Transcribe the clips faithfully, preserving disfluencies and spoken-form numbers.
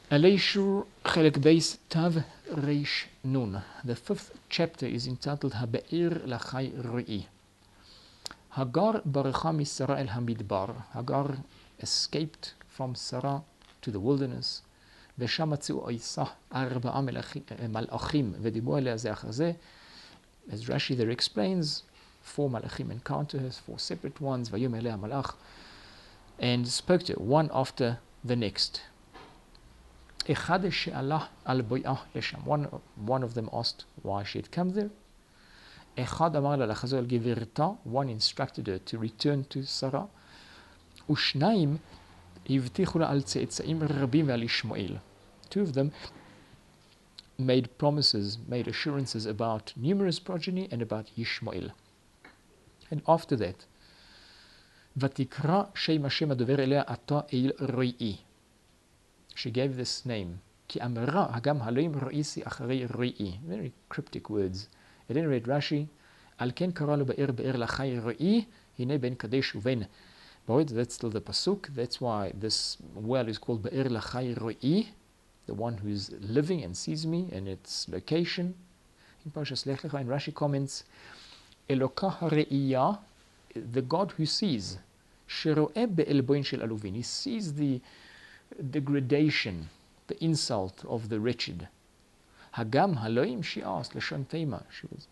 Aleishur Chelek Beis Tav Reish Nun. The fifth chapter is entitled Habe'ir Lachai Ru'i. Hagar baracha misara el hamidbar. Hagar escaped from Sarah to the wilderness. Veshamatzu oisah arba'a malachim v'dibu aleh ze achar ze. As Rashi there explains, four malachim encounter her, four separate ones, vayom eleh malach, and spoke to her one after the next. Echad she'alah al boyah lesham. One, one of them asked why she had come there. Echad amar la lachazor al gevirta. One instructed her to return to Sarah. Ushnaim hivtichu la al tzeitzaim rabim ve'al Ishmael. Two of them made promises, made assurances about numerous progeny and about Ishmael. And after that, Vatikra Shem Hashem adover elea ata el roi'i. She gave this name. Ki amra hagam haloim ro'isi acharei roi'i. Very cryptic words. At any rate, Rashi, Al ken kara lo be'er be'er lachai roi'i, hine ben kadesh uven. But that's still the pasuk. That's why this well is called be'er lachai roi'i, the one who's living and sees me, and its location. In Parshas Lech Lecha, and Rashi comments, Elokah ha're'iyah, the God who sees. Shero'eh be'elboin shel aluvin. He sees the degradation, the insult of the wretched. Hagam haloim, she asked, Lashon Tema. She was,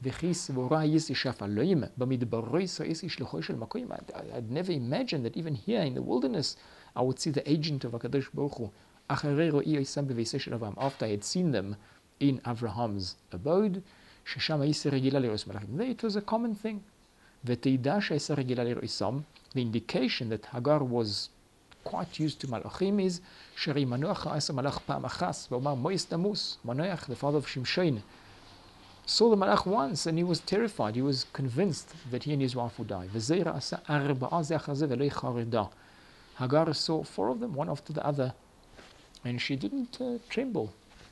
I'd never imagined that even here in the wilderness I would see the agent of HaKadosh Baruch Hu. After I had seen them in Avraham's abode, there it was a common thing. The indication that Hagar was quite used to Malachim is Sheri Manoach Asa Malach Pa'am Achas V'omar Mois Damus. Manoach, the father of Shimshon, saw the Malach once and he was terrified. He was convinced that he and his wife would die. V'zeira Asa Arba'a Ze Achar Ze V'lo Chareda. Hagar saw four of them, one after the other, and she didn't uh, tremble.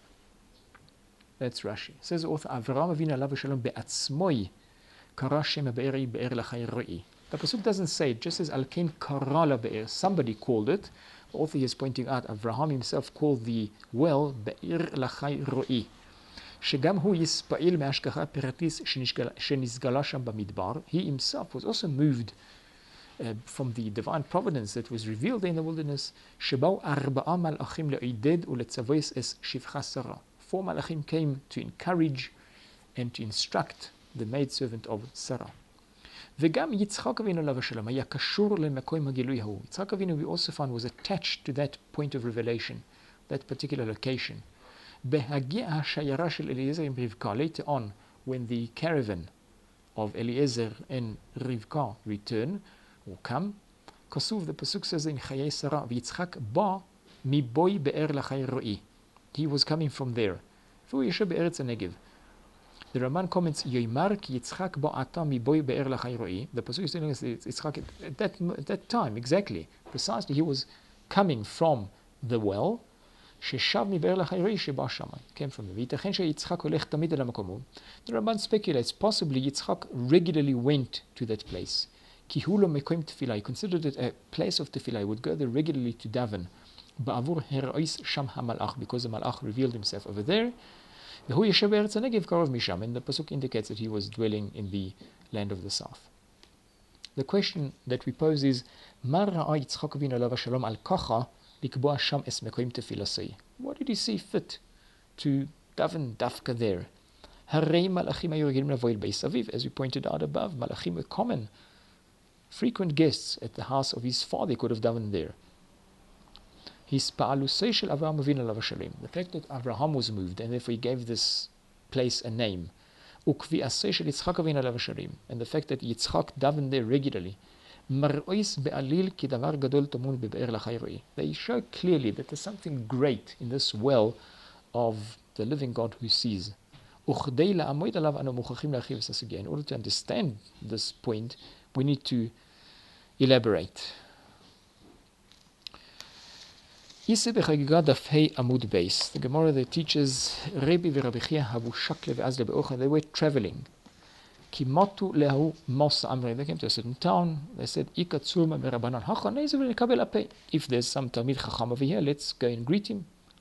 That's Rashi. It says the author, Avraham Avinu alav shalom be'atzmoi kara shem be'eri be'er lachai ro'i. The pasuk doesn't say, it just says al ken kara la be'er. Somebody called it. The author is pointing out Avraham himself called the well be'er lachai ro'i. Shegam hu yispa'il me'ashkacha peratis shenizgala sham b'midbar. He himself was also moved Uh, from the divine providence that was revealed in the wilderness. Shebau arba'a malachim le'ided u'letzavois es shivcha Sarah. Four malachim came to encourage and to instruct the maidservant of Sarah. V'gam Yitzchak Avinu alav shalom haya kashur le'makom hagilui hahu. Yitzchak Avinu, we also found, was attached to that point of revelation, that particular location. Behagia hashayara shel Eliezer and Rivka. Later on, when the caravan of Eliezer and Rivka return, or come, Kasuv, the pasuk says in Chayei Sarah, V'Yitzchak ba mi boy be'er lachai ro'i. He was coming from there. V'hu yeshe be'eretz HaNegev. The Ramban comments, Yoimar ki Yitzchak ba ata mi boy be'er lachai ro'i. The pasuk is telling us that Yitzchak at that, at that time, exactly, precisely, he was coming from the well. Sheshav mi be'er lachai ro'i sheba shama. Came from the V'yitachen she'Yitzchak holech tamid el hamakomu. The Ramban speculates, possibly Yitzchak regularly went to that place. Kihulo mekoim tefillah. He considered it a place of tefillah. He would go there regularly to daven. Ba'avur herois sham hamalach, because the malach revealed himself over there. The hu yeshev be'eretz HaNegev karov misham, and the pasuk indicates that he was dwelling in the land of the south. The question that we pose is, Ma ra'a Yitzchak Avinu alav shalom al kacha likboa sham es mekoim tefillasei. What did he see fit to daven dafka there? Harei malachim hayu regilim lavo el beis aviv. As we pointed out above, malachim were common, frequent guests at the house of his father. He could have done there. His pa'alusei shel Avraham Avinu alav shalom. The fact that Avraham was moved, and therefore he gave this place a name. Ukvi'asei shel Yitzchak Avinu alav shalom. And the fact that Yitzchak davened there regularly. Mar'ois be'alil ki davar gadol tamun be'er lachai ro'i. They show clearly that there's something great in this well of the living God who sees. In order to understand this point, we need to elaborate. The Gemara that teaches Rabbi v'Rabbi they were traveling. They came to a certain town. They said, if there's some Talmid Chacham over here, let's go and greet him.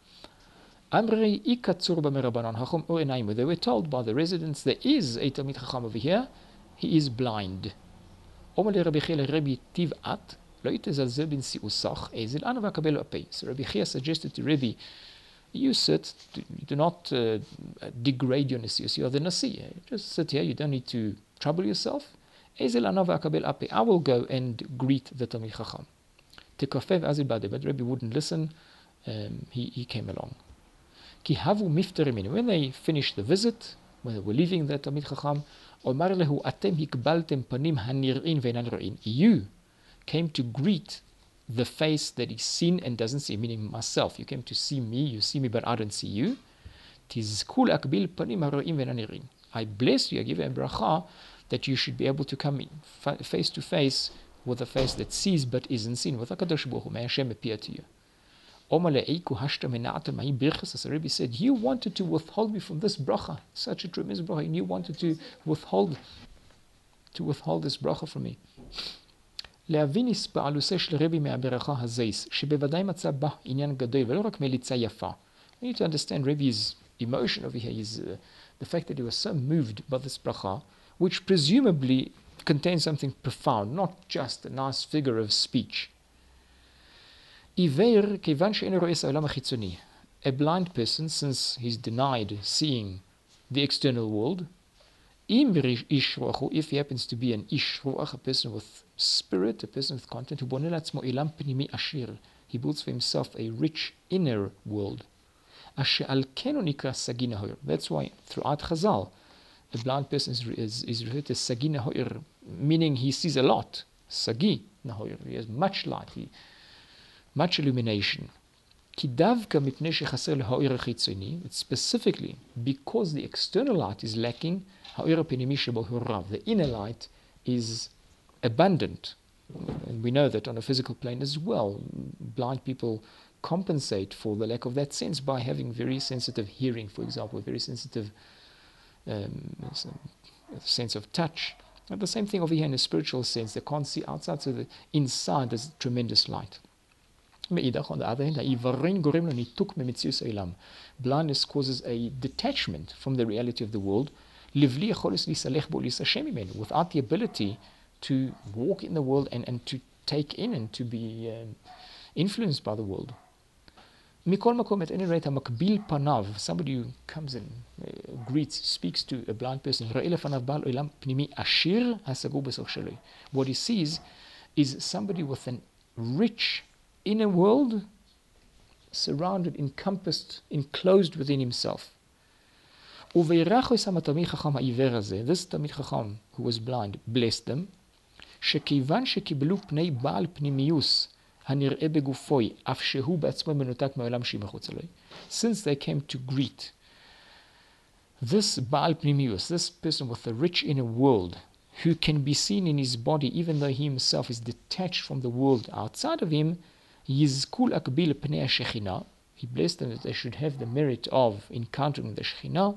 Amri ikatsur b'merabanan hachom o enaimu. They were told by the residents, there is a Talmid Chacham over here, he is blind. Omer le Rabbi Chia Rabbi Tiv'at, lo yitezalzel bin si'usach, ezil ana v'akabel apei. So Rabbi Chia suggested to Rabbi, you sit, do, do not uh, degrade your nasius, you are the nasi. Just sit here, you don't need to trouble yourself. Ezil ana v'akabel apei. I will go and greet the Talmid Chacham. Tekofev azil bade, but Rabbi wouldn't listen, um, he, he came along. Ki havu mifteriminu. When they finished the visit, when they were leaving the Talmid Chacham, Omar lehu atem hikbaltem panim hanir'in ve'enan ro'in. You came to greet the face that is seen and doesn't see, meaning myself. You came to see me, you see me, but I don't see you. Tizkul akbil panim haro'im ve'enan ro'in. I bless you, I give you a bracha that you should be able to come in face to face with a face that sees but isn't seen. With HaKadosh Baruch Hu, may Hashem appear to you. As the Rebbe said, you wanted to withhold me from this bracha, such a tremendous bracha, and you wanted to withhold to withhold this bracha from me. You need to understand Rebbe's emotion over here is uh, the fact that he was so moved by this bracha, which presumably contains something profound, not just a nice figure of speech. A blind person, since he's denied seeing the external world, if he happens to be an ish ruach, a person with spirit, a person with content, he builds for himself a rich inner world. That's why throughout Chazal, a blind person is, is, is referred to Sagi Nahoir, meaning he sees a lot. Sagi Nahoir, he has much light, he, much illumination. It's specifically because the external light is lacking, the inner light is abundant. And we know that on a physical plane as well, blind people compensate for the lack of that sense by having very sensitive hearing, for example, very sensitive um, sense of touch. And the same thing over here in a spiritual sense. They can't see outside, so the inside there's tremendous light. On the other hand, blindness causes a detachment from the reality of the world, without the ability to walk in the world and, and to take in and to be um, influenced by the world. At any rate, somebody who comes and uh, greets, speaks to a blind person, what he sees is somebody with an rich inner world, surrounded, encompassed, enclosed within himself. This Talmid Chacham, who was blind, blessed them. Since they came to greet this Baal Pnimius, this person with a rich inner world, who can be seen in his body even though he himself is detached from the world outside of him, he blessed them that they should have the merit of encountering the Shekhinah,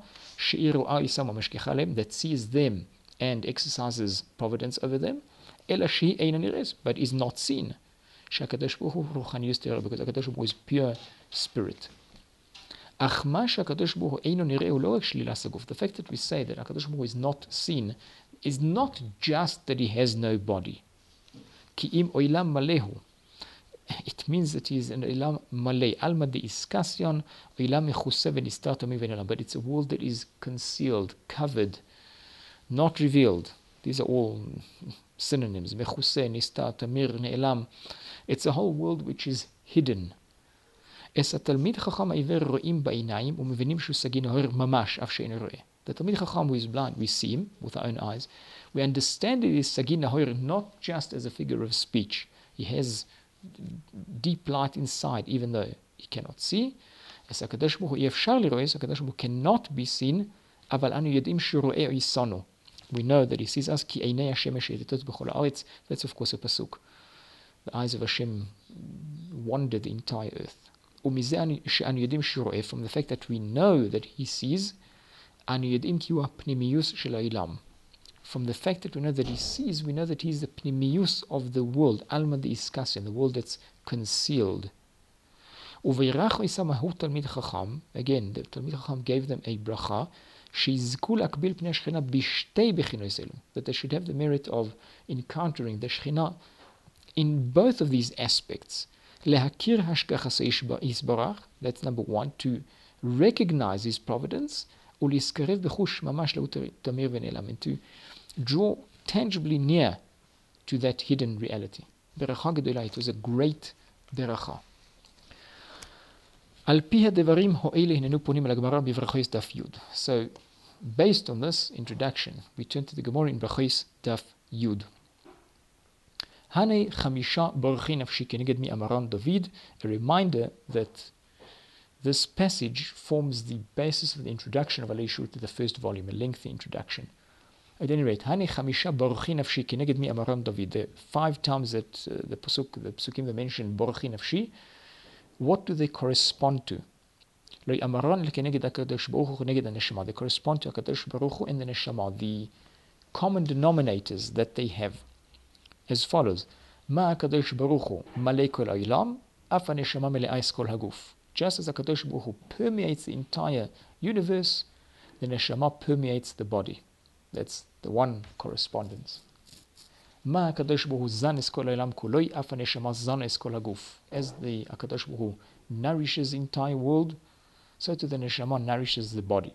that sees them and exercises providence over them, but is not seen. Because HaKadosh Baruch Hu is pure spirit. The fact that we say that HaKadosh Baruch Hu is not seen is not just that he has no body. It means that he is an Olam Malay. Alma de Iskasyon, Olam Mechuseh v'nistar tamim v'ne'elam. But it's a world that is concealed, covered, not revealed. These are all synonyms. Mechuseh, Nistar, Tamir, Ne'elam. It's a whole world which is hidden. Es התלמיד חכם העיוור רואים בעיניים ומבינים שהוא סגי נהור ממש אף שאינו רואה. The Talmid Chacham who is blind, we see him with our own eyes. We understand it is Sagi Nahoir not just as a figure of speech. He has deep light inside, even though he cannot see. As HaKadosh Baruch Hu אי אפשר לראות, HaKadosh Baruch Hu cannot be seen, אבל אנו יודעים שהוא רואה איסנו. We know that he sees us, כי עיני השם משתתות בכל הארץ. That's of course a pasuk. The eyes of Hashem wander the entire earth. ומזה שאנו יודעים שהוא רואה, from the fact that we know that he sees, אנו יודעים כי הוא הפנימיוס של העולם. From the fact that we know that he sees, we know that he is the pnimius of the world, alma de iskasyon, the world that's concealed. ובירך איסם תלמיד חכם, again, the תלמיד חכם gave them a bracha, שיזכו להקביל פני השכינה בשתי בחינוס אלו, that they should have the merit of encountering the שכינה in both of these aspects. להכיר השגחתו יתברך, that's number one, to recognize his providence, ולהתקרב בחוש ממש לאו תמיר ונעלם, and to draw tangibly near to that hidden reality. ברכה גדולה, it was a great ברכה. על פי הדברים האלה הננו פונים אל הגמרא בברכות דף י'. So, based on this introduction, we turn to the Gemara in ברכות דף י'. הנה חמישה ברכי נפשי כנגד מי אמרן דוד, a reminder that this passage forms the basis of the introduction of Alei Shur to the first volume, a lengthy introduction. At any rate, הנה חמישה ברכי נפשי כנגד מי אמרן דוד. The five times that uh, the pasuk, the pasukim that mention ברכי נפשי, what do they correspond to? לא אמרן לכנגד הקדוש ברוך הוא כנגד הנשמה. They correspond to הקדוש ברוך הוא and the נשמה, the common denominators that they have. As follows, מה הקדוש ברוך הוא מלא כל העולם, אף הנשמה מלאה כל הגוף. Just as הקדוש ברוך הוא permeates the entire universe, the neshama permeates the body. That's the one correspondence. מה הקדוש ברוך הוא זנס כל העולם כולו, אף הנשמה זנס כל הגוף. As the הקדוש ברוך הוא nourishes the entire world, so to the neshama nourishes the body.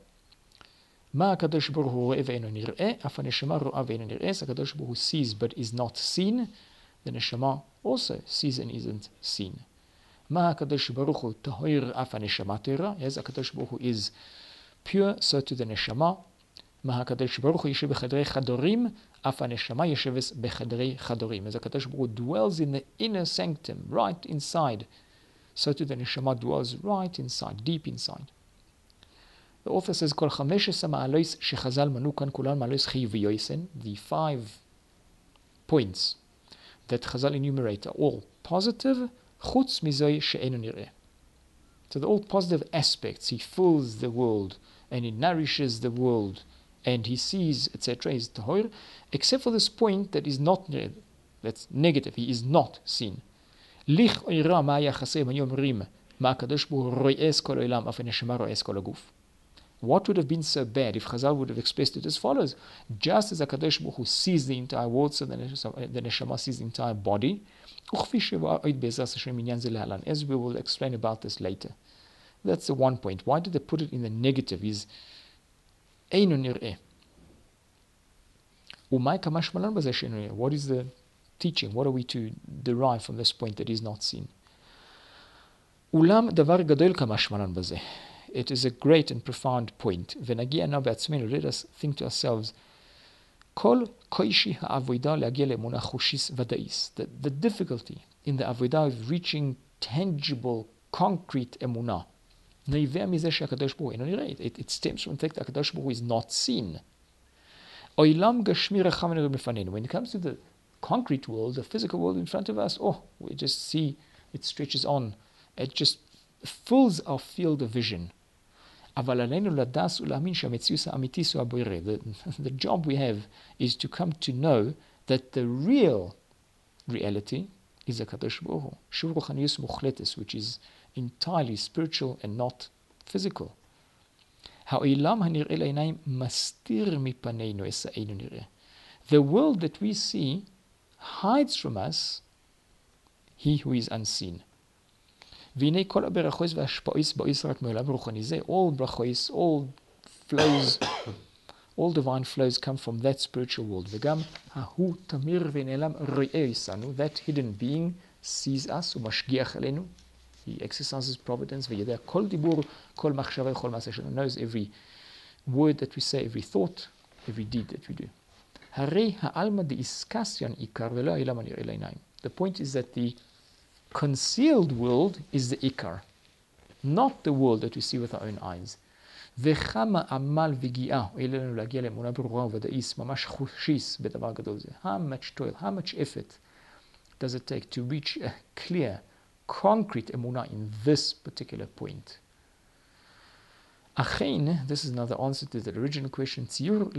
מה הקדוש ברוך הוא רואה ואינו נראה, אף הנשמה רואה ואינו נראה. הקדוש ברוך הוא sees but is not seen, the neshama also sees and isn't seen. מה הקדוש ברוך הוא טהור, אף הנשמה טהורה. As הקדוש ברוך הוא is pure, so to the neshama. מה הקדוש ברוך הוא יושב בחדרי חדרים, אף הנשמה יושבת בחדרי חדרים. As הקדוש ברוך הוא dwells in the inner sanctum, right inside, so to the neshama dwells right inside, deep inside. The author says, כל חמש עשרה מעלות שחז"ל מנו כאן כולן מעלות חיוביות. The five points that Chazal enumerate are all positive, חוץ מזוי שאינו נראה. So the all positive aspects, he fills the world and he nourishes the world and he sees, et cetera, is tahor, except for this point that is not, that's negative, he is not seen. lich oira ma yachaseh ma yomrim ma kadosh bu ro'es kol olam af neshama ro'es kol aguf. What would have been so bad if Chazal would have expressed it as follows? Just as HaKadosh Baruch Hu sees the entire world, so the Neshama sees the entire body. As we will explain about this later. That's the one point. Why did they put it in the negative? Is what is the teaching? What are we to derive from this point that is not seen? It is a great and profound point. Let us think to ourselves, the, the difficulty in the avodah of reaching tangible, concrete emunah. It, it stems from the fact that HaKadosh Baruch Hu is not seen. When it comes to the concrete world, the physical world in front of us, oh, we just see it stretches on. It just fills our field of vision. The, the job we have is to come to know that the real reality is HaKadosh Baruch Hu, which is entirely spiritual and not physical. The world that we see hides from us he who is unseen. All brachos, all flows, all divine flows come from that spiritual world. That hidden being sees us, he exercises providence, knows every word that we say, every thought, every deed that we do. The point is that the concealed world is the ikar, not the world that we see with our own eyes. How much toil, how much effort does it take to reach a clear, concrete emunah in this particular point? This is another answer to the original question. So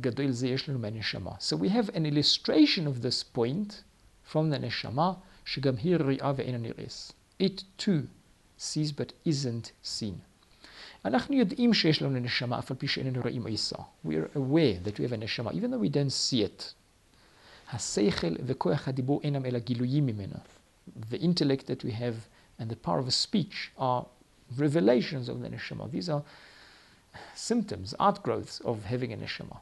we have an illustration of this point from the neshama. It too sees but isn't seen. אנחנו יודעים שיש לנו נשמה, אף על פי שאיננו רואים עיסה. We are aware that we have a neshama, even though we don't see it. השכל וכוח הדיבור אינם אלא גילויים ממנה. The intellect that we have and the power of speech are revelations of the neshama. These are symptoms, outgrowths of having a neshama.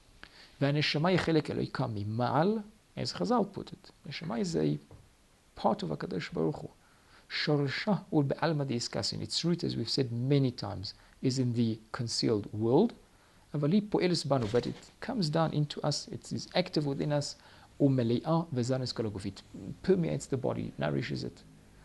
והנשמה היא חלק אלוהיקה ממעל, as Chazal put it. Neshama is a part of HaKadosh Baruch Hu. שורשה ולבעלמא דאיסקסין. Its root, as we've said many times, is in the concealed world. אבל היא פועלת בנו, but it comes down into us, it is active within us, ומלאה וזנס כל הגוף. It permeates the body, nourishes it.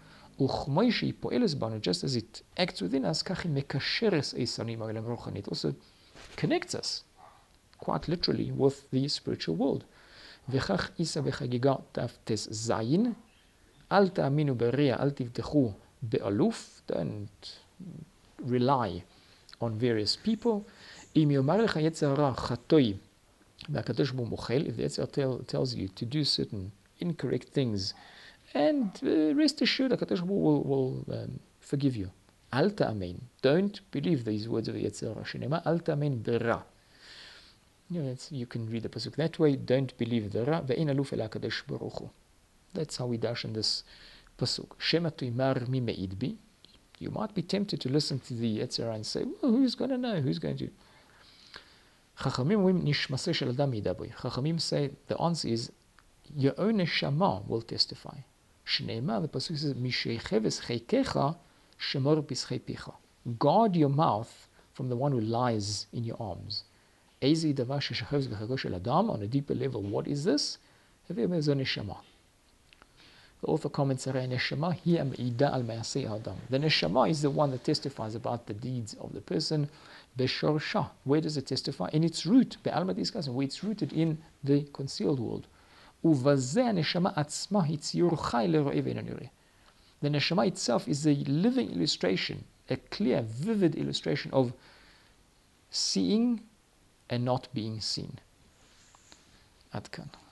וכמו שהיא פועלת בנו, just as it acts within us, כך היא מקשרת איסנים העולם הרוחני. It also connects us, quite literally, with the spiritual world. וכך איסה בחגיגה תפטס זין, אל תאמינו בריאה, אל תבטחו באלוף, don't rely on various people. אם יאמר לך יצר הרע חטוי, והקדוש ברוך הוא מוחל, if the יצר tells you to do certain incorrect things, and uh, rest assured, הקדוש ברוך הוא will, will um, forgive you. אל תאמין, don't believe these words of יצר הרע, שנאמר אל תאמין ברע. You know, you can read the pasuk that way, don't believe the ra, ואין אלוף אלא הקדוש ברוך הוא. That's how we dash in this pasuk. Shema tuimar mi me'id bi. You might be tempted to listen to the Yetzirah and say, well, who's going to know? Who's going to? Chachamim אומרים, נשמסה של אדם ידע בו. Chachamim say, the answer is, your own neshama will testify. שנאמר, the pasuk says, משחבס חיקך, שמור פסחי פיך. Guard your mouth from the one who lies in your arms. איזה דבר ששחבס בחיקו של אדם, on a deeper level, what is this? הווה אומר, זו נשמה. The author comments, neshama hi am'ida al ma'aseh adam. The neshama is the one that testifies about the deeds of the person. Beshorsha. Where does it testify? In its root. Be'alma discussion. Where it's rooted in the concealed world. Uvazeh neshama atzma hitziur chai lero'eh ve'eino nireh. The neshama itself is a living illustration, a clear, vivid illustration of seeing and not being seen. Ad kan.